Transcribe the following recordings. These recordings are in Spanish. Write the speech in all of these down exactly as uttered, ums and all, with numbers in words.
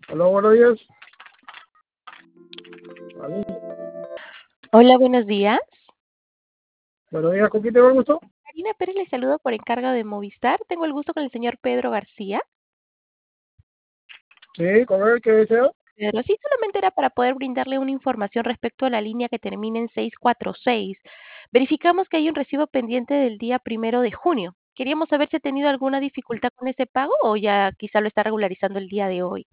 Hola, buenos días. Aló, Hola, buenos días. buenos días, ¿con quién tengo el gusto? Karina Pérez le saludo por encargo de Movistar. Tengo el gusto con el señor Pedro García. Sí, con él, ¿qué desea? Pero sí, solamente era para poder brindarle una información respecto a la línea que termina en seis cuatro seis. Verificamos que hay un recibo pendiente del día primero de junio. Queríamos saber si ha tenido alguna dificultad con ese pago o ya quizá lo está regularizando el día de hoy.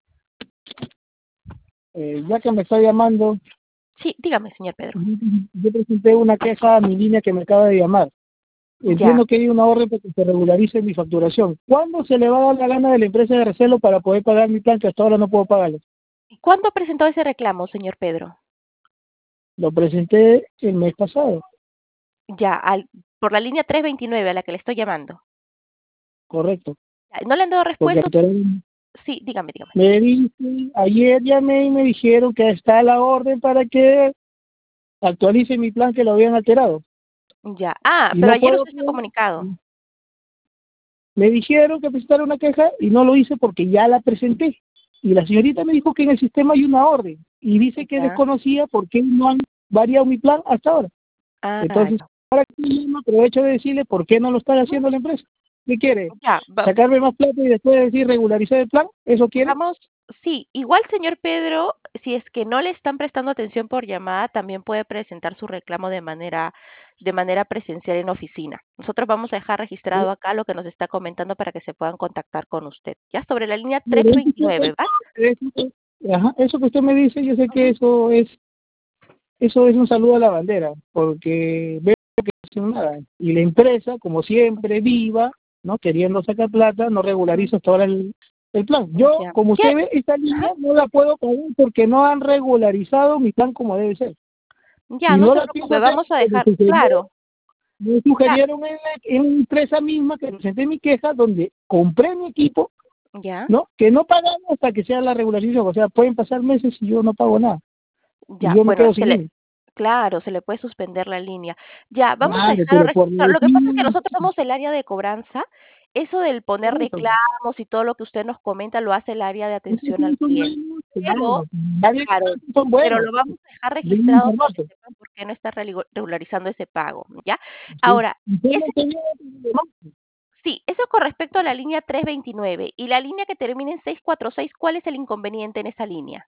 Eh, ya que me está llamando, Sí, dígame, señor Pedro. yo presenté una queja a mi línea que me acaba de llamar. Ya. Entiendo que hay una orden para que se regularice mi facturación. ¿Cuándo se le va a dar la gana de la empresa de recelo para poder pagar mi plan que hasta ahora no puedo pagarlo? ¿Cuándo presentó ese reclamo, señor Pedro? Lo presenté el mes pasado, Ya, al, por la línea trescientos veintinueve a la que le estoy llamando. correcto. Ya, ¿no le han dado Porque respuesta? actualmente Sí, dígame, dígame. me dice, ayer llamé y me dijeron que está la orden para que actualice mi plan que lo habían alterado. Ya. Ah, Y pero no ayer puedo. usted se ha comunicado. Me dijeron que presentara una queja y no lo hice porque ya la presenté. Y la señorita me dijo que en el sistema hay una orden y dice que Ya. desconocía por qué no han variado mi plan hasta ahora. Ah, Entonces, ya. ahora mismo aprovecho de decirle por qué no lo está Ujú. haciendo la empresa. ¿Qué quiere? Ya, va- ¿Sacarme más plata y después decir regularizar el plan? ¿Eso quiere? vamos. Sí, igual, señor Pedro, si es que no le están prestando atención por llamada, también puede presentar su reclamo de manera, de manera presencial en oficina. Nosotros vamos a dejar Sí. registrado acá lo que nos está comentando para que se puedan contactar con usted. Ya sobre la línea Pero eso que trescientos veintinueve, ¿va? eso que- ajá, eso que usted me dice, yo sé que Ujú. eso es eso es un saludo a la bandera, porque veo que no hacen nada. Y la empresa, como siempre, viva, ¿no? Queriendo sacar plata, no Ujú. regulariza hasta ahora el, el plan. Yo, Ya. como ¿Qué? usted ve, esta Ajá. línea no la puedo pagar porque no han regularizado mi plan como debe ser. Ya, Y no no se la pienso preocupe, hacer vamos a porque me, dejar, sugirió- claro. me Ya, sugirieron en la, en la empresa misma que presenté mi queja, donde compré mi equipo, ya, ¿no? Que no pagan hasta que sea la regularización. O sea, pueden pasar meses y yo no pago nada. Y ya. yo me Bueno, quedo se sin le, línea. claro, se le puede suspender la línea. Ya, vamos a Madre, dejarlo pero por registrado. la Lo que pasa es que nosotros somos el área de cobranza. Eso del poner reclamos y todo lo que usted nos comenta lo hace el área de Esos atención sí al son cliente. buenos, Pero, claro. Nadie dice claro, que son pero buenos. lo vamos a dejar Deben registrado para que informarse. sepan por qué no está regu- regularizando ese pago, ¿ya? Sí. Ahora, Y son ese, los que vienen de más. sí, eso con respecto a la línea trescientos veintinueve y la línea que termina en seiscientos cuarenta y seis, ¿cuál es el inconveniente en esa línea?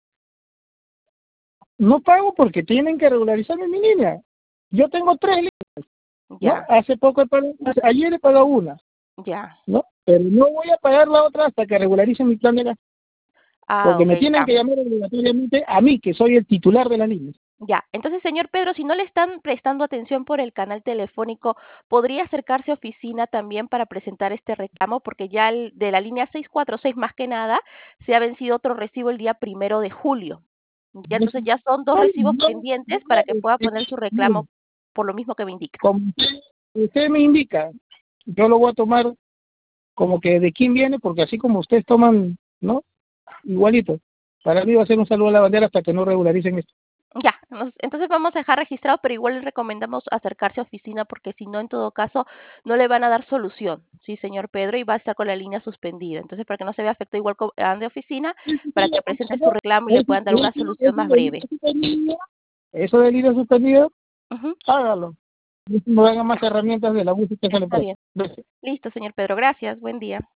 No pago porque tienen que regularizarme mi línea. Yo tengo tres líneas, ¿no? Ya, Hace poco, he pagado- ayer he pagado una, ya. ¿no? Pero no voy a pagar la otra hasta que regularicen mi plan de gas. Ah, Porque ok, me tienen ya. que llamar obligatoriamente a mí, que soy el titular de la línea. Ya, entonces, señor Pedro, si no le están prestando atención por el canal telefónico, ¿podría acercarse a oficina también para presentar este reclamo? Porque ya el, de la línea seiscientos cuarenta y seis, más que nada, se ha vencido otro recibo el día primero de julio. Ya, Eso- entonces ya son dos no, recibos no, pendientes para que no, pueda es- poner su mire, reclamo por lo mismo que me indica. como usted, usted me indica, yo lo voy a tomar como que de quién viene, porque así como ustedes toman, ¿no? Igualito. Para mí va a ser un saludo a la bandera hasta que no regularicen esto. Ya, nos- entonces vamos a dejar registrado, pero igual le recomendamos acercarse a oficina porque si no, en todo caso, no le van a dar solución, sí, señor Pedro, y va a estar con la línea suspendida. Entonces, para que no se vea afectado igual co- ande a oficina, para que presente su reclamo y le Eso, puedan dar una eso, solución eso más de línea breve. suspendida, eso de línea suspendida, Ujú, hágalo. No hagan más ya, herramientas de la música que se le está presta. bien. Listo, señor Pedro, gracias, buen día.